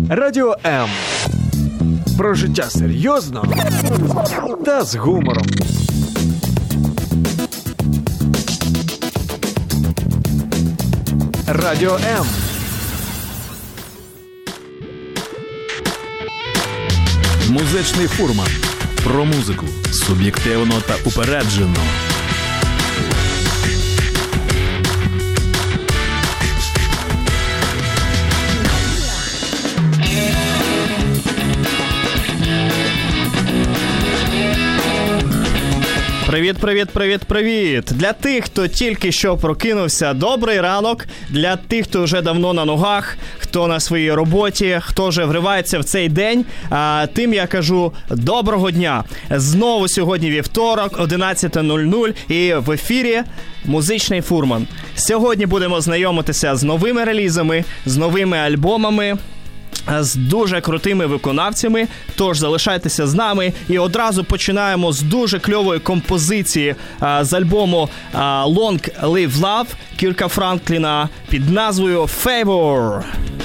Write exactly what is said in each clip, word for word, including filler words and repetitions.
Радіо М. Про життя серйозно та з гумором. Радіо М. Музичний фурман. Про музику. Суб'єктивно та упереджено. Привіт, привіт, привіт, привіт! Для тих, хто тільки що прокинувся, добрий ранок. Для тих, хто вже давно на ногах, хто на своїй роботі, хто вже вривається в цей день, а, тим я кажу доброго дня. Знову сьогодні вівторок, одинадцята нуль нуль, і в ефірі Музичний фурман. Сьогодні будемо знайомитися з новими релізами, з новими альбомами, з дуже крутими виконавцями, тож залишайтеся з нами. І одразу починаємо з дуже кльової композиції а, з альбому а, Long Live Love Кірка Франкліна під назвою Favor.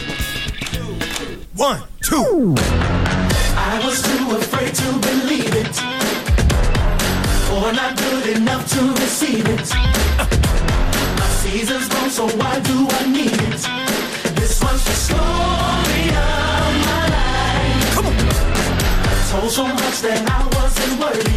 One, two. I was too afraid to believe it, or not good enough to receive it. My season's gone, so why do I need it? This one's the story of my life. Come on. I told so much that I wasn't worthy.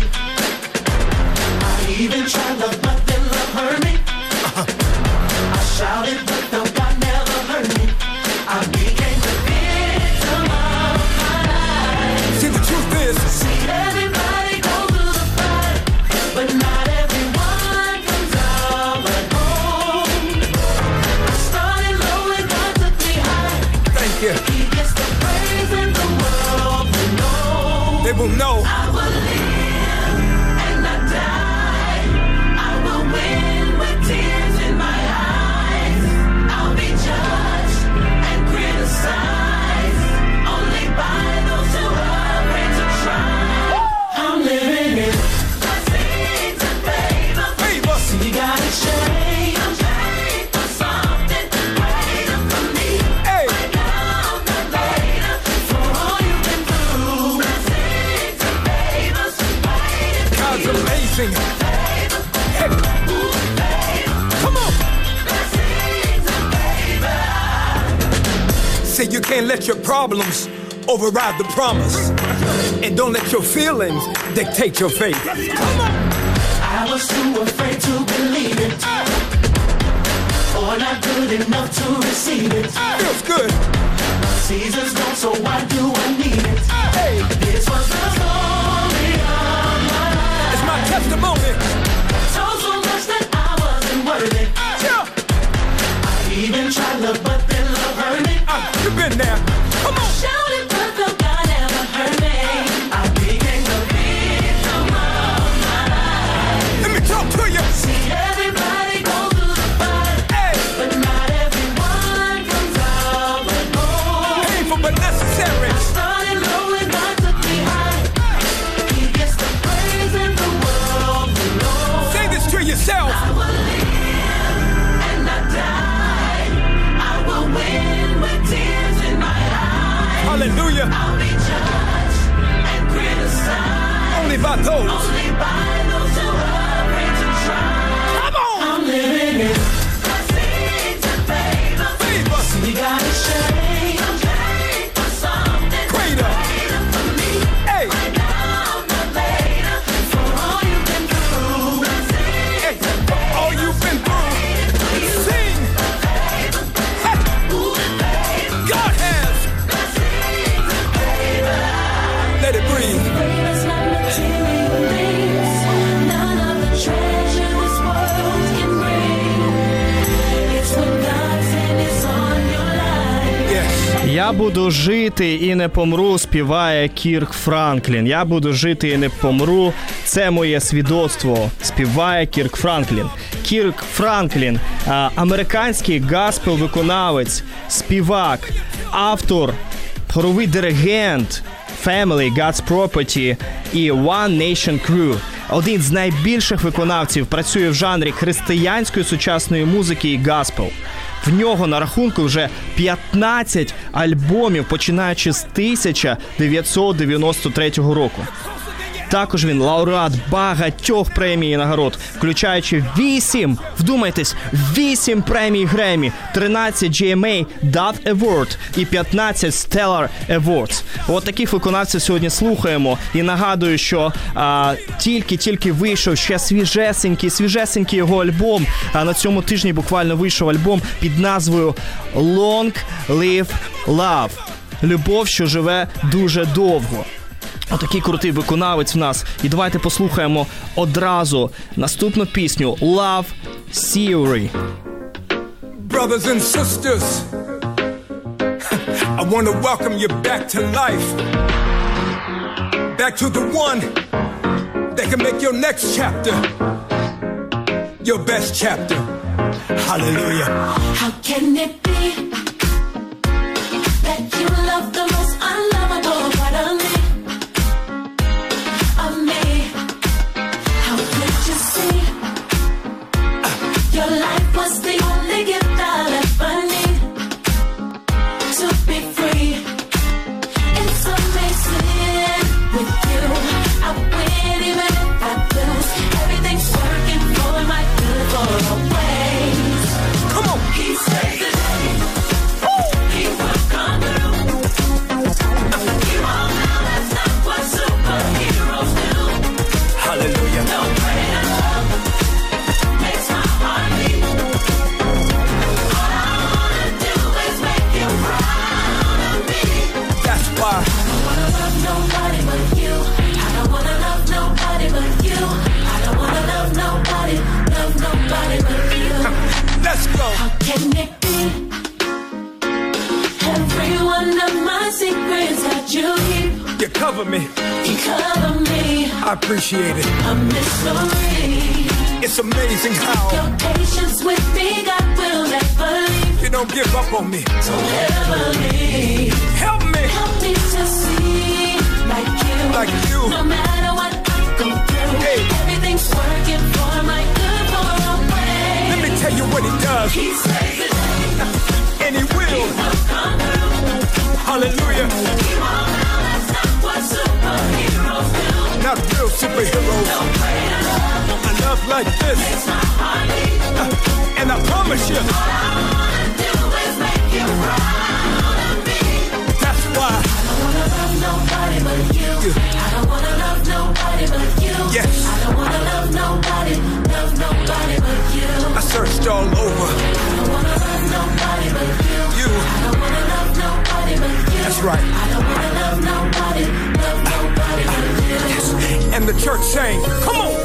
I even tried love, but then love hurt me. Uh-huh. I shouted, but though God never heard me. I became the victim of my life. See, the truth is, see, everybody goes through the fight, but not everyone comes out like home. I started low and God took me high. Thank you. He gets the praise and the world will know. They will know. I will live and not die. I will win with tears in my eyes. I'll be judged and criticized only by those who are afraid to try. I'm living in blessings and favor. Favor. See, you gotta change. I'm changed for something greater for me. Hey. Right now, not later. For all you've been through. Blessings and favors waiting for God's you. Amazing. Favor. Hey. Ooh, favor. Come on. Blessings and favor. Say you can't let your problems override the promise. And don't let your feelings dictate your faith. Come on. I was too afraid to believe it, or not good enough to receive it. Feels good. My season's gone, so why do I need it? Hey. This was the story of my life. It's my testimony. Told so much that I wasn't worthy. Yeah. I even tried love, but then love hurt me. Uh, you've been there. Come on. Shouted, but the God never heard me. I became the victim of my life. Let me talk to you. See, everybody goes through the fight, hey, but not everyone comes out like gold. Painful but necessary. I started low and God took me high. He gets the praise and the world below. Say this to yourself. I will live and not die. I will win with tears in my eyes. Hallelujah. I'll be judged and criticized only by those. Only by those who are afraid to try. Come on. I'm living in blessings and favor. Favor. So you gotta change. I'm changed for something greater. Greater for me. Hey. Right now, not later. For all you've been through. Blessings hey. And for all you've been through. Sing. Favor. Hey. Ooh, favor. God has blessings and favor. Let it breathe. Favor's not material things. None of the treasure this world can bring. It's when God's hand is on your life. Yes. Я буду жити і не помру, співає Кірк Франклін. Я буду жити і не помру. Це моє свідоцтво, співає Кірк Франклін. Кірк Франклін – американський гаспел-виконавець, співак, автор, хоровий диригент Family, God's Property і One Nation Crew. Один з найбільших виконавців, працює в жанрі християнської сучасної музики і гаспел. В нього на рахунку вже п'ятнадцять альбомів, починаючи з тисяча дев'ятсот дев'яносто третього року. Також він лауреат багатьох премій і нагород, включаючи вісім, вдумайтесь, вісім премій Греммі, тринадцять джі ем ей Dove Award і п'ятнадцять Stellar Awards. От таких виконавців сьогодні слухаємо. І нагадую, що а, тільки-тільки вийшов ще свіжесенький, свіжесенький його альбом. А на цьому тижні буквально вийшов альбом під назвою Long Live Love. Любов, що живе дуже довго. Отакий крутий виконавець в нас. І давайте послухаємо одразу наступну пісню Love Theory. Brothers and sisters, I want to welcome you back to life. Back to the one that can make your next chapter your best chapter. Hallelujah. How can it be that you love the most unlovable part of me? Of me? How could you see your life was the only gift I'll ever need to be free? It's amazing with you. I win even if I lose. Everything's working for my good for always. Come on. He saves the day. He will come through. You all know that's not what superheroes do. Hallelujah. No greater love makes my heart beat. All I wanna do is make you proud of me. That's why I don't wanna love nobody but you. I don't wanna love nobody but you. I don't wanna love nobody, love nobody but you. let's go. How can it be? Every one of my secrets that you keep, You cover me. you cover me. I appreciate it. A mystery. It's amazing how Your patience with me, God will never leave. you don't give up on me. Don't ever leave. Help me. Help me to see like you. Like you. No matter what I go through, Hey. everything's working for my good for always. Let me tell you what he does. He saves the day. And he will. Come through. Hallelujah. You all know that's not what superheroes do. Not real superheroes. No greater love A love like this. makes my heart beat. Uh, and I promise you, All I wanna do is make you proud of me. that's why. I don't wanna love nobody but you. I don't wanna love nobody but you. Yes. I don't wanna love nobody, love nobody but you. I searched all over. I don't wanna love nobody but you. You. I don't wanna love nobody but you. That's right. I don't wanna love nobody, love nobody but you. Yes. And the church saying, come on.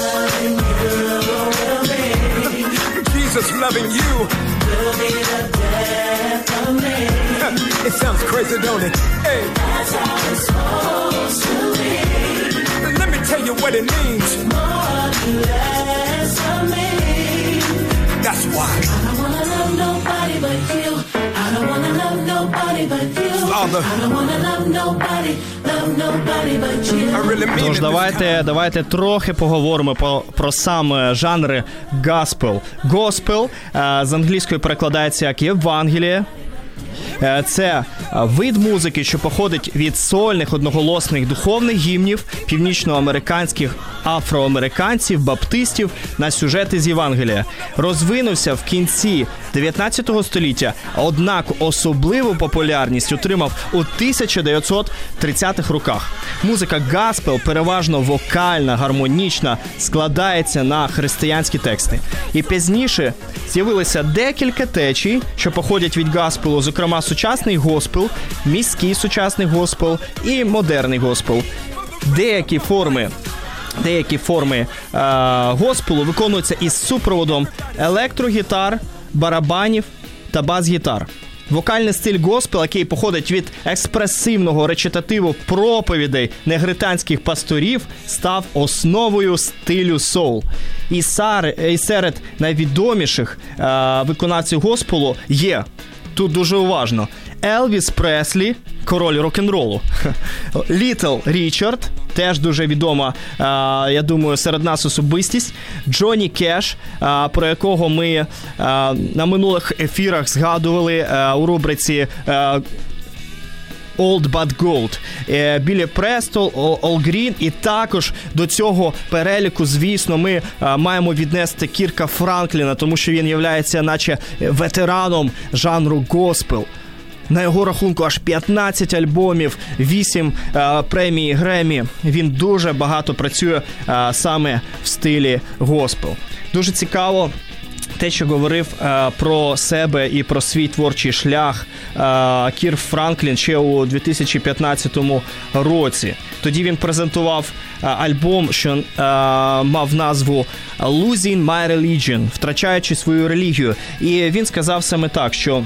Jesus loving you. Will be the death of me. It sounds crazy, don't it? Hey, That's how it's supposed to be. let me tell you what it means. More and less of me. That's why. I don't wanna love nobody but you. I don't wanna love nobody but you. Father. I don't wanna love nobody, love nobody but you. I really mean Тож it. давайте, давайте трохи поговоримо про, про саме жанри гаспел. Госпел е, з англійської перекладається як Євангеліє. Е, Це вид музики, що походить від сольних одноголосних духовних гімнів північноамериканських афроамериканців, баптистів на сюжети з Євангелія. Розвинувся в кінці дев'ятнадцятого століття, однак особливу популярність отримав у тисяча дев'ятсот тридцятих роках. Музика гаспел переважно вокальна, гармонічна, складається на християнські тексти. І пізніше з'явилося декілька течій, що походять від гаспелу, зокрема сучасний госпел, міський сучасний госпел і модерний госпел. Деякі форми Деякі форми е, госпелу виконуються із супроводом електрогітар, барабанів та бас-гітар. Вокальний стиль госпел, який походить від експресивного речитативу проповідей негританських пасторів, став основою стилю соул. І, сар, і серед найвідоміших е, виконавців госпелу є, тут дуже уважно, Елвіс Преслі, король рок-н-ролу, Літл Річард, теж дуже відома, я думаю, серед нас особистість. Джонні Кеш, про якого ми на минулих ефірах згадували у рубриці Old But Gold, Біллі Престол, Ол Грін, і також до цього переліку, звісно, ми маємо віднести Кірка Франкліна, тому що він являється наче ветераном жанру госпел. На його рахунку аж п'ятнадцять альбомів, вісім е, премій Греммі. Він дуже багато працює е, саме в стилі госпел. Дуже цікаво те, що говорив е, про себе і про свій творчий шлях е, Кір Франклін ще у дві тисячі п'ятнадцятому році. Тоді він презентував е, альбом, що е, мав назву «Losing My Religion», втрачаючи свою релігію. І він сказав саме так, що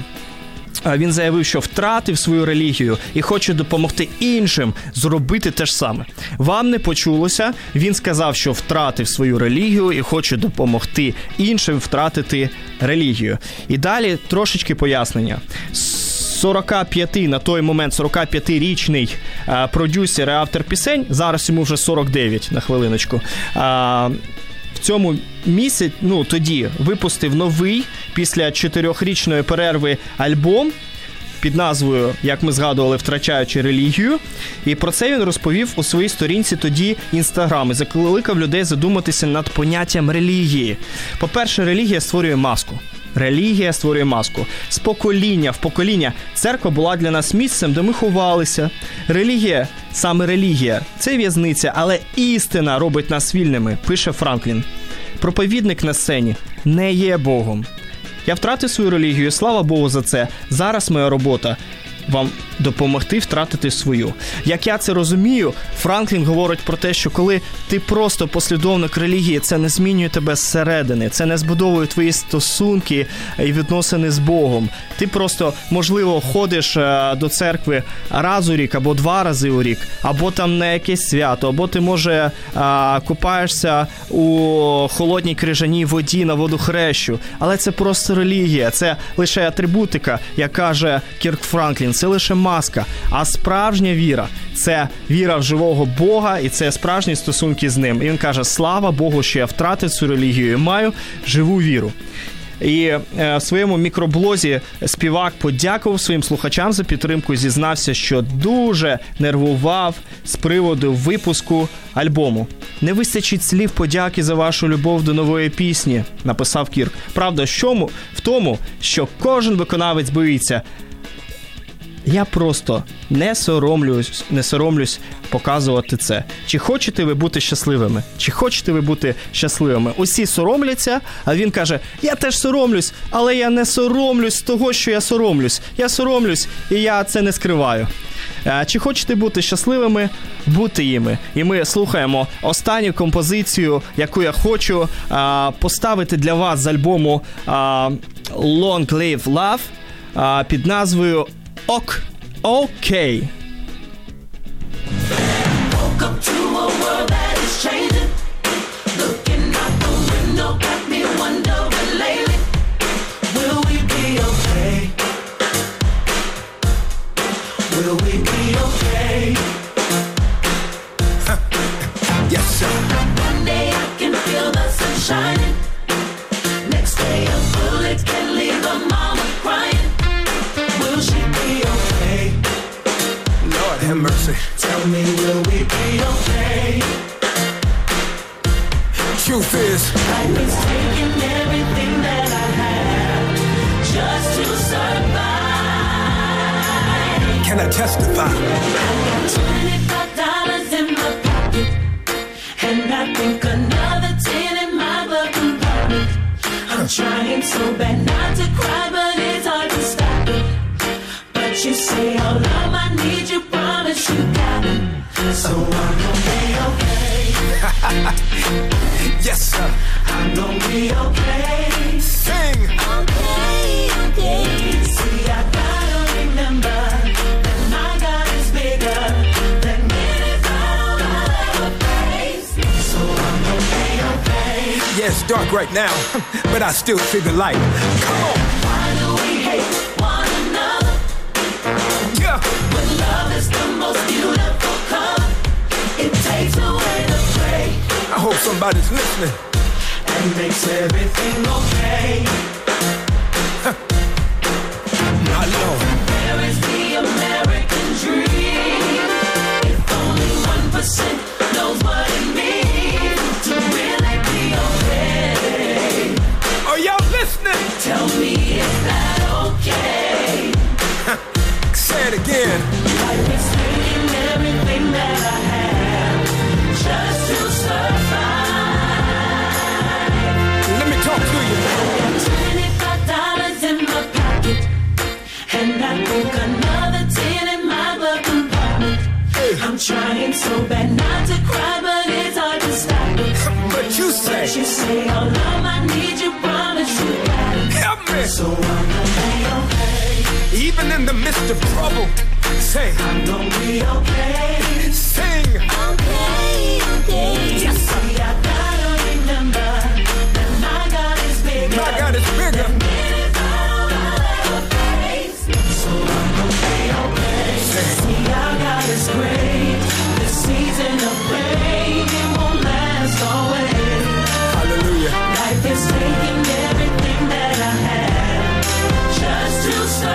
він заявив, що втратив свою релігію і хоче допомогти іншим зробити те ж саме. Вам не почулося, він сказав, що втратив свою релігію і хоче допомогти іншим втратити релігію. І далі трошечки пояснення. сорок п'ять на той момент сорокап'ятирічний а, продюсер і автор пісень, зараз йому вже сорок дев'ять, на хвилиночку, а, в цьому місяці, ну, тоді випустив новий, після чотирьохрічної перерви, альбом під назвою, як ми згадували, «Втрачаючи релігію». І про це він розповів у своїй сторінці тоді Інстаграм і закликав людей задуматися над поняттям релігії. По-перше, релігія створює маску. Релігія створює маску. З покоління в покоління церква була для нас місцем, де ми ховалися. Релігія, саме релігія, це в'язниця, але істина робить нас вільними, пише Франклін. Проповідник на сцені не є Богом. Я втратив свою релігію, слава Богу за це. Зараз моя робота – вам допомогти втратити свою. Як я це розумію, Франклін говорить про те, що коли ти просто послідовник релігії, це не змінює тебе зсередини, це не збудовує твої стосунки і відносини з Богом. Ти просто, можливо, ходиш до церкви раз у рік або два рази у рік, або там на якесь свято, або ти, може, купаєшся у холодній крижаній воді на водохрещу. Але це просто релігія, це лише атрибутика, як каже Кірк Франклін. Це лише маска, а справжня віра – це віра в живого Бога, і це справжні стосунки з ним. І він каже, слава Богу, що я втратив цю релігію і маю живу віру. І е, в своєму мікроблозі співак подякував своїм слухачам за підтримку і зізнався, що дуже нервував з приводу випуску альбому. «Не вистачить слів подяки за вашу любов до нової пісні», – написав Кірк. Правда, що в тому, що кожен виконавець боїться. Я просто не соромлюсь, не соромлюсь показувати це. Чи хочете ви бути щасливими? Чи хочете ви бути щасливими? Усі соромляться, а він каже, я теж соромлюсь, але я не соромлюсь того, що я соромлюсь. Я соромлюсь, і я це не скриваю. Чи хочете бути щасливими? Будьте їми. І ми слухаємо останню композицію, яку я хочу а, поставити для вас з альбому а, Long Live Love а, під назвою Ок, окей. Woke up to a world that is changing. Looking out the window got me wondering lately, will we be okay? Will we be okay? Yes, sir. One day I can feel the sun shining. Next day a bullet can leave a mama crying. Will she be okay? Lord have mercy. Tell me, will we be okay? Truth is, Life is taking everything that I have just to survive. can I testify? I got twenty-five dollars in my pocket, and I think another ten in my glove compartment. I'm trying so bad not to cry, but it's hard to stop it. But you say, oh love, I need you, promise you got it. So I'm gonna be okay. Yes, sir. I'm gonna be okay. Sing. Okay, okay. See, I gotta remember that my God is bigger than any battle I'll ever face. So I'm gonna be okay. Yeah, it's dark right now, but I still see the light. Come on. Why do we hate one another Yeah. when love is the most beautiful color? It takes somebody's listening. And makes everything okay. My Lord. There is the American dream. If only one percent knows what it means to really be okay. Are y'all listening? Tell me, is that okay? Say it again. Life is taking everything that I have just to survive. Let me talk to you. I got twenty-five dollars in my pocket, and I think another ten in my glove compartment. Hey. I'm trying so bad not to cry, but it's hard to stop it. But you say, But you say, oh love, I need you, promise you got it. help me. So I'm gonna be okay. Even in the midst of trouble, say, I'm gonna be okay. sing. Okay, okay. You see, I gotta remember that my God is bigger. My God is bigger. than any battle I'll ever face. So I'm gonna be okay. See, our God is great. This season of pain, it won't last always. Hallelujah. Life is taking everything that I have just to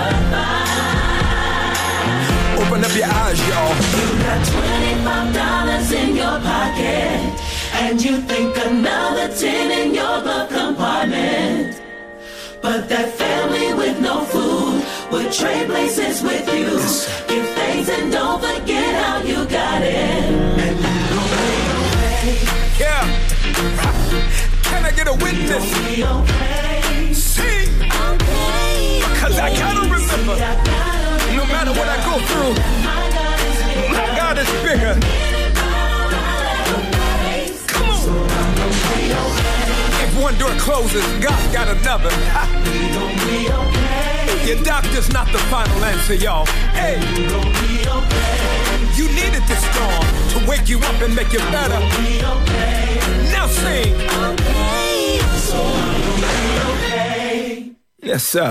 survive. Open up your eyes, y'all. You got twenty-five dollars in your pocket, and you think another ten in your glove compartment. But that family with no food would trade places with you. Give thanks and don't forget how you got it. And you gon' be okay. Yeah. Can I get a witness? Be okay. Sing. Okay. Cause I gotta remember, no matter what I go through, My God is bigger. my God is bigger. Come on. If one door closes, God got another. Ha. Your doctor's not the final answer, y'all. Hey, you needed this storm to wake you up and make you better. Now sing. Yes, sir.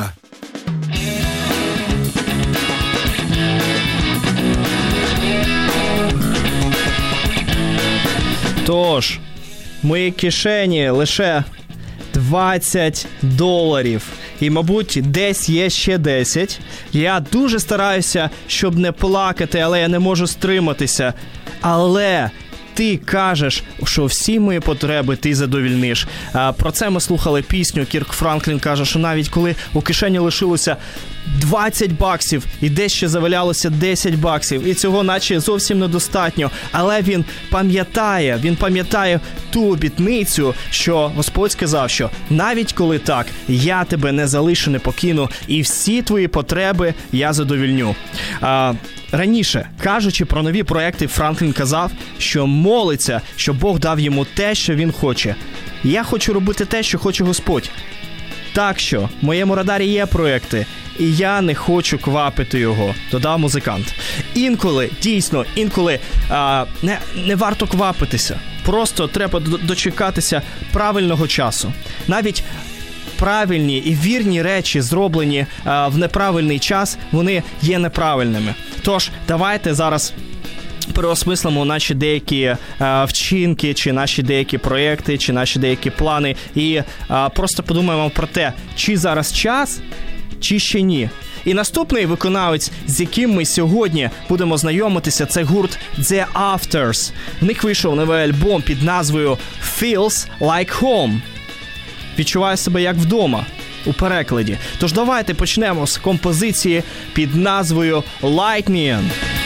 Тож, в моїй кишені лише двадцять доларів. І, мабуть, десь є ще десять. Я дуже стараюся, щоб не плакати, але я не можу стриматися. Але ти кажеш, що всі мої потреби ти задовільниш. А, про це ми слухали пісню. Кірк Франклін каже, що навіть коли у кишені лишилося двадцять баксів і десь ще завалялося десять баксів, і цього наче зовсім недостатньо, але він пам'ятає, він пам'ятає ту обітницю, що Господь сказав, що навіть коли так, я тебе не залишу, не покину, і всі твої потреби я задовільню. А, раніше, кажучи про нові проекти, Франклін казав, що молиться, щоб Бог дав йому те, що він хоче. Я хочу робити те, що хоче Господь. Так що, в моєму радарі є проекти, і я не хочу квапити його, додав музикант. Інколи, дійсно, інколи а, не, не варто квапитися. Просто треба дочекатися правильного часу. Навіть правильні і вірні речі, зроблені а, в неправильний час, вони є неправильними. Тож, давайте зараз переосмислимо наші деякі а, вчинки, чи наші деякі проєкти, чи наші деякі плани, і а, просто подумаємо про те, чи зараз час, чи ще ні. І наступний виконавець, з яким ми сьогодні будемо знайомитися, це гурт The Afters. В них вийшов новий альбом під назвою Feels Like Home. Відчуваю себе як вдома у перекладі. Тож давайте почнемо з композиції під назвою Lightning.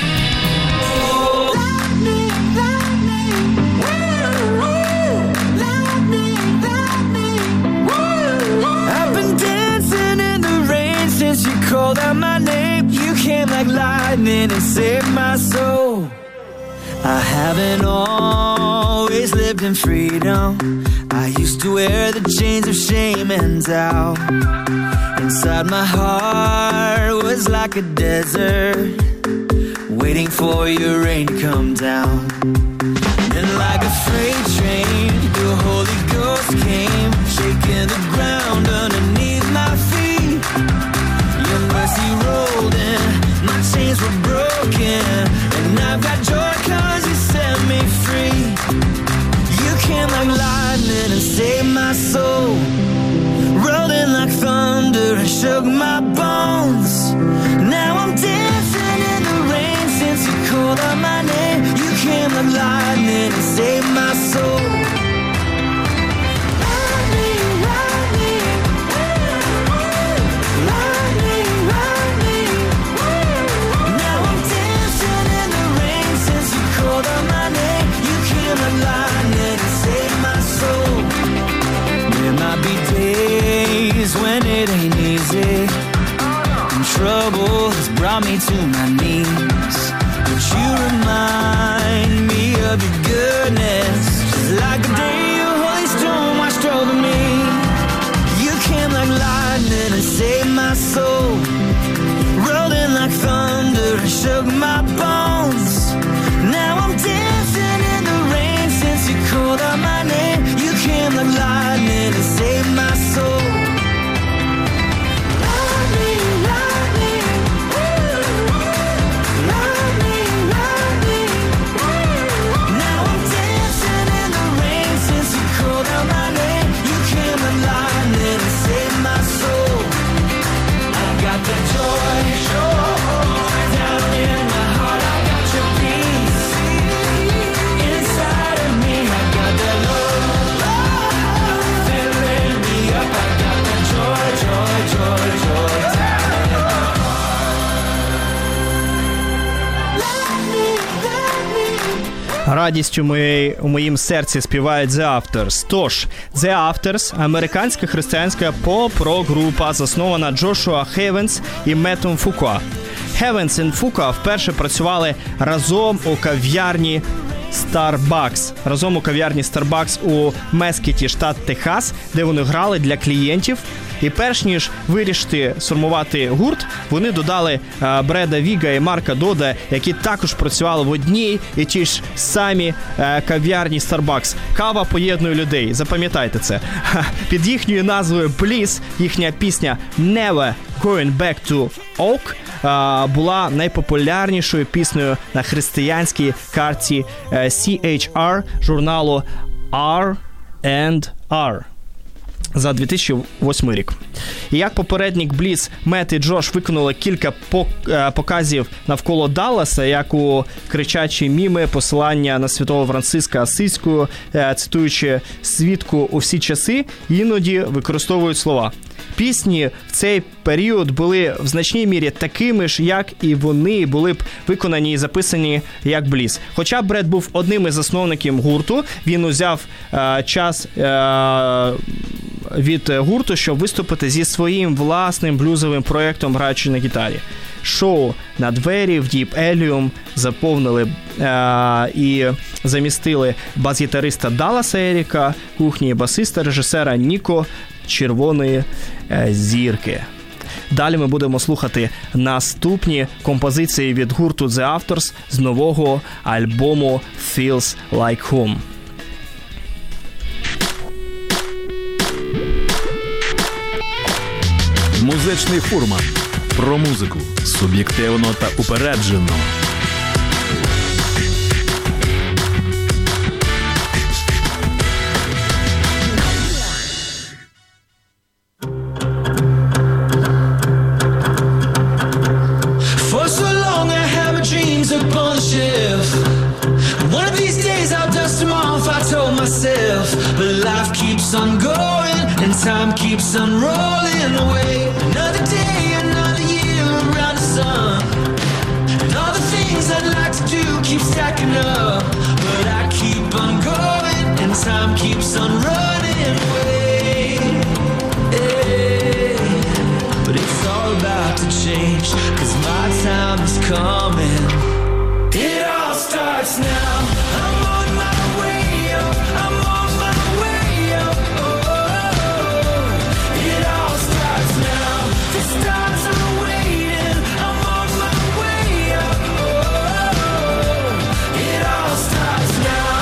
Called out my name, you came like lightning and saved my soul. I haven't always lived in freedom. I used to wear the chains of shame and doubt. Inside my heart was like a desert, waiting for your rain to come down. And like a freight train, your Holy Ghost came, shaking the ground underneath my feet. Your mercy rolled in, my chains were broken, and I've got joy 'cause you set me free. You came like light. shook my bones. Now I'm dancing in the rain since you called out my name. You came like lightning and saved my soul. When it ain't easy and trouble has brought me to my knees, but you remind me of your goodness, just like the day your holy storm washed over me. You came like lightning and saved my soul, rolled in like thunder and shook my bones. Now I'm dancing in the rain since you called out my name. You came like lightning and saved my soul. Радістю моєї, у моїм серці співають The Afters. Тож, The Afters – американська християнська поп-рок-група, заснована Джошуа Хевенс і Меттом Фукуа. Хевенс і Фукуа вперше працювали разом у кав'ярні Starbucks. Разом у кав'ярні Starbucks у Мескіті, штат Техас, де вони грали для клієнтів. І перш ніж вирішити сформувати гурт, вони додали а, Бреда Віга і Марка Дода, які також працювали в одній і ті ж самі а, кав'ярні Starbucks. Кава поєднує людей, запам'ятайте це. Під їхньою назвою Bliss їхня пісня Never Going Back to Oak а, була найпопулярнішою піснею на християнській карті а, сі ейч ар журналу Ар енд Ар. За дві тисячі восьмий рік. І як попередник Бліц, Мет і Джош виконали кілька показів навколо Далласа, як у кричачі міми, посилання на святого Франциска Асизького, цитуючи свідку у всі часи, іноді використовують слова. Пісні в цей період були в значній мірі такими ж, як і вони були б виконані і записані як Бліц. Хоча Бред був одним із засновників гурту, він узяв е, час е, від гурту, щоб виступити зі своїм власним блюзовим проєктом, граючи на гітарі. Шоу на двері в Deep Ellum заповнили е, і замістили бас-гітариста Далласа Еріка Кухні, басиста режисера Ніко Червоної е, зірки. Далі ми будемо слухати наступні композиції від гурту The Afters з нового альбому Feels Like Home. Музичний фурман. Про музику. Суб'єктивно та упереджено. But life keeps on going and time keeps on rolling away. Another day, another year around the sun, and all the things I'd like to do keep stacking up. But I keep on going and time keeps on running away. Hey. But it's all about to change, 'cause my time is coming. It all starts now. I'm on my way up. I'm on stars are waiting. I'm on my way up. Oh, it all starts now.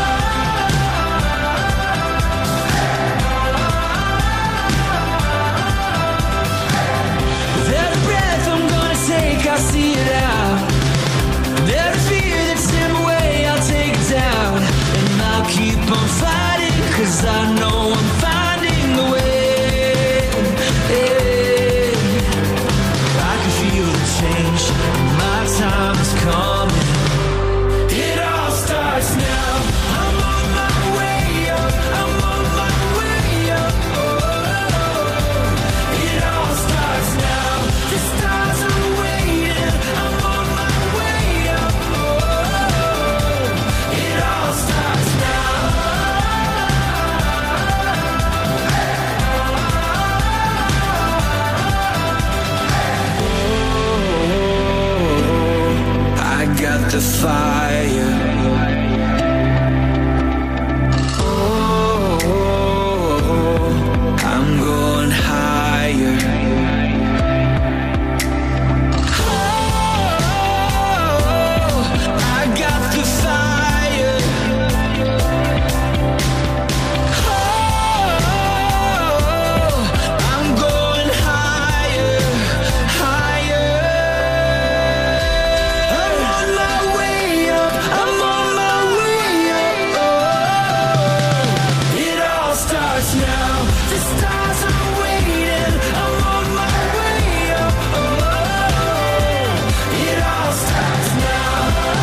With every breath I'm gonna take, I'll see it out. With every fear that's in my way, I'll take it down. And I'll keep on fighting, 'cause I know I'm finding the way. Yeah. the fire. Oh, I'm going higher. Oh, I got the fire. Oh, I'm going higher, higher. I'm on my way up. I'm on my way up. Oh, it all starts now. The stars are waiting. I'm on my way up. Oh, it all starts now.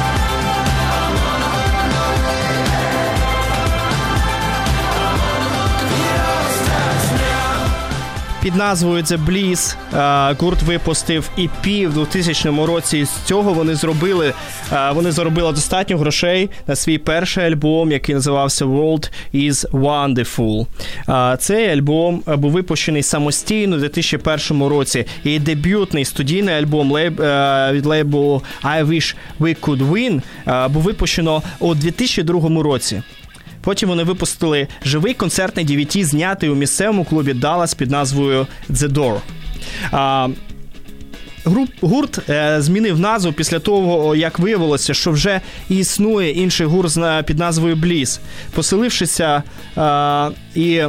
It all starts now. Під назвою The Bliss е, гурт випустив і пі в двохтисячному році. І з цього вони зробили, е, вони заробили достатньо грошей на свій перший альбом, який називався World is Wonderful. Е, Цей альбом був випущений самостійно у дві тисячі першому році. І дебютний студійний альбом лейб, е, від лейблу I Wish We Could Win е, був випущено у дві тисячі другому році. Потім вони випустили живий концертний ді ві ді, знятий у місцевому клубі Dallas під назвою The Door. А, груп, гурт е, змінив назву після того, як виявилося, що вже існує інший гурт під назвою Bliss. Поселившися е, і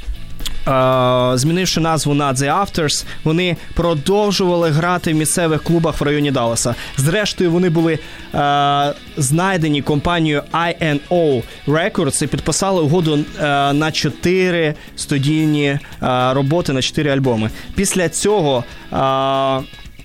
Uh, змінивши назву на The Afters, вони продовжували грати в місцевих клубах в районі Далласа. Зрештою, вони були uh, знайдені компанією ай ен о Records і підписали угоду uh, на чотири студійні uh, роботи, на чотири альбоми. Після цього uh,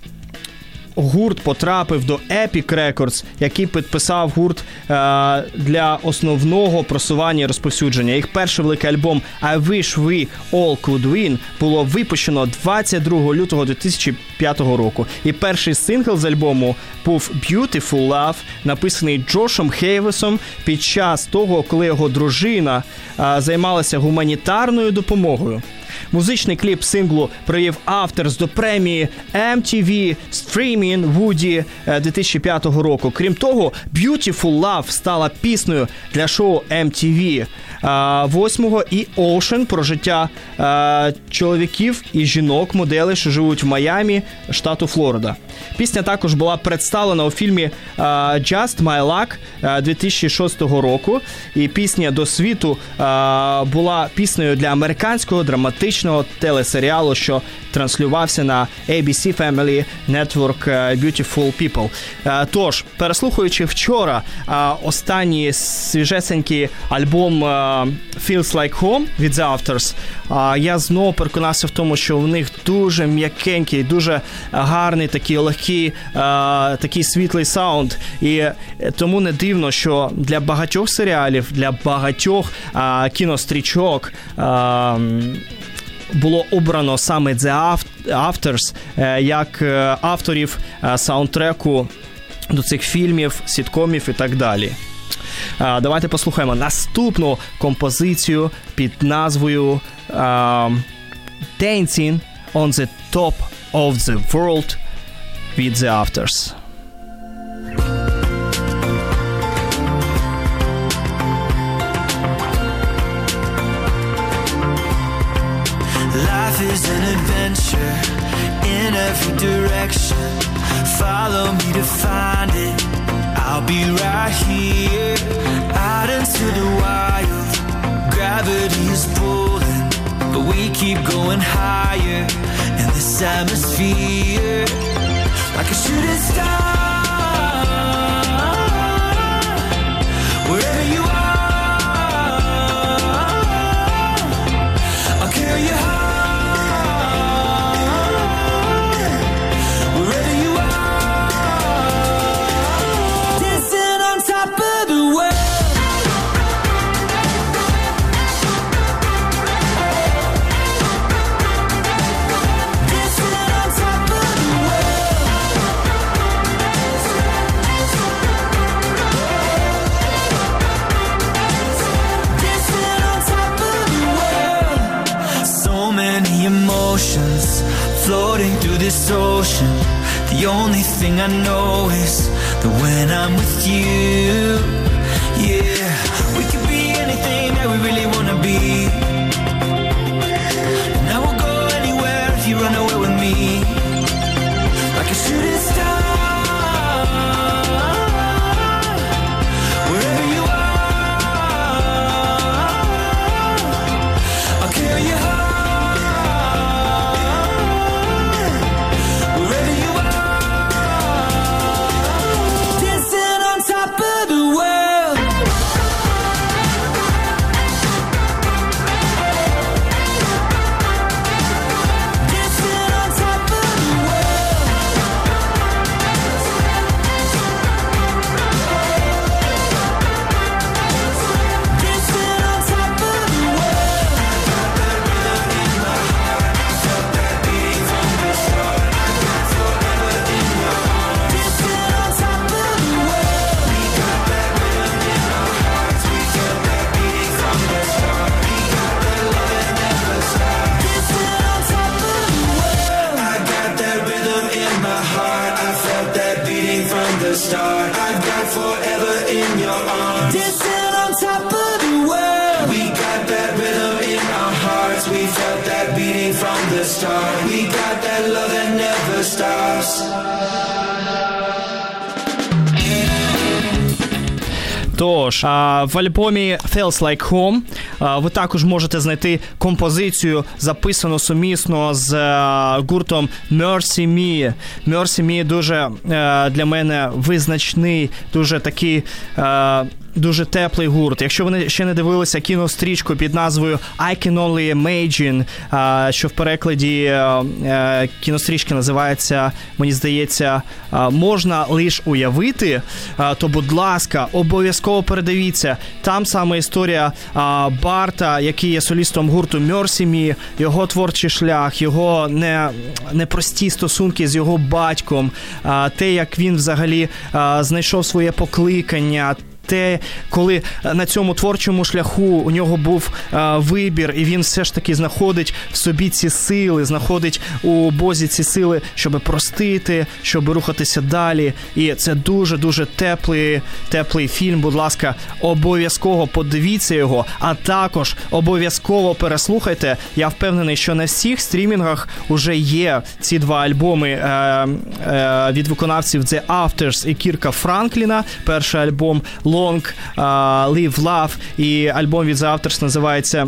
гурт потрапив до Epic Records, який підписав гурт е, для основного просування і розповсюдження. Їх перший великий альбом I Wish We All Could Win було випущено двадцять другого лютого дві тисячі п'ятого року. І перший сингл з альбому був Beautiful Love, написаний Джошем Хейвесом під час того, коли його дружина е, займалася гуманітарною допомогою. Музичний кліп синглу привів Afters до премії ем ті ві Streaming Woody дві тисячі п'ятого року. Крім того, Beautiful Love стала піснею для шоу ем ті ві восьмого і Ocean про життя а, чоловіків і жінок, моделей, що живуть в Майамі, штату Флорида. Пісня також була представлена у фільмі а, Just My Luck а, дві тисячі шостого року. І пісня до світу а, була піснею для американського драматичного телесеріалу, що транслювався на ей бі сі Family Network Beautiful People. А, тож, переслухаючи вчора а, останній свіжесенький альбом а, Feels Like Home від The Afters, а, я знову переконався в тому, що в них дуже м'якенький, дуже гарний, такий легкий, а, такий світлий саунд. І тому не дивно, що для багатьох серіалів, для багатьох а, кінострічок а, було обрано саме The Afters як авторів саундтреку до цих фільмів, сіткомів і так далі. Давайте послухаємо наступну композицію під назвою Dancing on the Top of the World від The Afters. Life is an adventure in every direction. Follow me to find it. I'll be right here, out into the wild. Gravity is pulling, but we keep going higher in this atmosphere. Like a shooting star, wherever you are, I'll carry you high. The only thing I know is that when I'm with you, yeah, we can be anything that we really wanna be. And I will go anywhere if you run away with me, like a shooting star. Wherever you are, I'll carry you home. Start. I've got forever in your arms. Dancing on top of the world. We got that rhythm in our hearts. We felt that beating from the start. We got that love that never stops. Тож, в альбомі Feels Like Home ви також можете знайти композицію, записану сумісно з гуртом Mercy Me. Mercy Me дуже для мене визначний, дуже такий дуже теплий гурт. Якщо ви ще не дивилися кінострічку під назвою I Can Only Imagine, що в перекладі кінострічки називається, мені здається, «Можна лиш уявити», то, будь ласка, обов'язково передивіться. Там саме історія Барта, який є солістом гурту Mercy Me, його творчий шлях, його не, непрості стосунки з його батьком, те, як він взагалі знайшов своє покликання, те, коли на цьому творчому шляху у нього був а, вибір, і він все ж таки знаходить в собі ці сили, знаходить у Бозі ці сили, щоб простити, щоб рухатися далі. І це дуже-дуже теплий, теплий фільм. Будь ласка, обов'язково подивіться його, а також обов'язково переслухайте. Я впевнений, що на всіх стрімінгах уже є ці два альбоми е, е, від виконавців The Afters і Кірка Франкліна. Перший альбом Long, uh, Live Love, і альбом від The Afters називається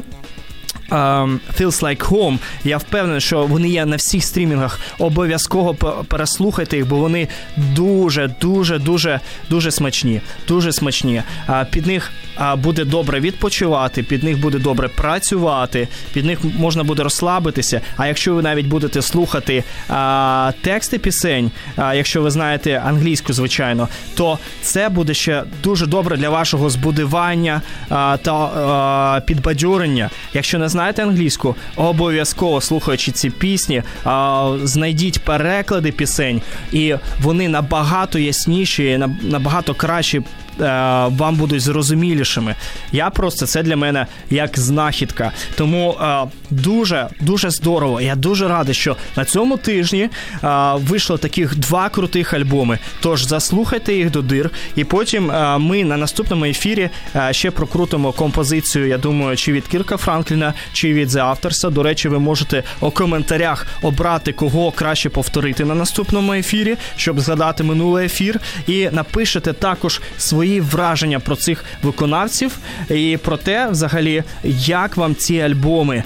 Um, Feels Like Home. Я впевнений, що вони є на всіх стрімінгах. Обов'язково переслухайте їх, бо вони дуже, дуже, дуже, дуже смачні. Дуже смачні. Uh, під них uh, буде добре відпочивати, під них буде добре працювати, під них можна буде розслабитися. А якщо ви навіть будете слухати uh, тексти пісень, uh, якщо ви знаєте англійську, звичайно, то це буде ще дуже добре для вашого збудування uh, та uh, підбадьорення. Якщо не знаєте англійську, обов'язково, слухаючи ці пісні, знайдіть переклади пісень, і вони набагато ясніші, набагато кращі, вам будуть зрозумілішими. Я просто, це для мене як знахідка. Тому дуже, дуже здорово. Я дуже радий, що на цьому тижні вийшло таких два крутих альбоми. Тож заслухайте їх до дир, і потім ми на наступному ефірі ще прокрутимо композицію, я думаю, чи від Кірка Франкліна, чи від The Afters. До речі, ви можете у коментарях обрати, кого краще повторити на наступному ефірі, щоб згадати минулий ефір, і напишете також свої враження про цих виконавців і про те, взагалі, як вам ці альбоми,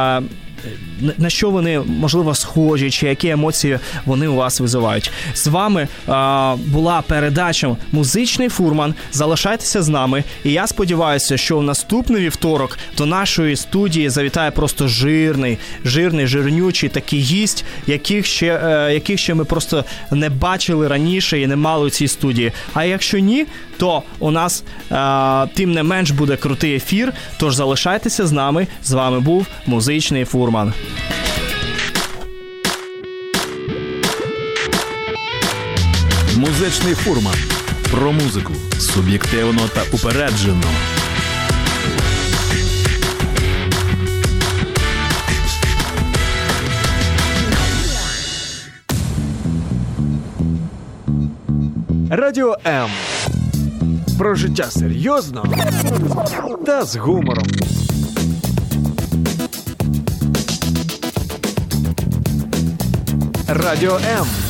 на що вони, можливо, схожі, чи які емоції вони у вас визивають. З вами а, була передача «Музичний фурман». Залишайтеся з нами. І я сподіваюся, що в наступний вівторок до нашої студії завітає просто жирний, жирний, жирнючий такий гість, яких ще, е, яких ще ми просто не бачили раніше і не мали у цій студії. А якщо ні, то у нас е, тим не менш буде крутий ефір. Тож залишайтеся з нами. З вами був «Музичний фурман». Музичний фурман. Про музику. Суб'єктивно та упереджено. Радіо М. Про життя серйозно та з гумором. Радіо М.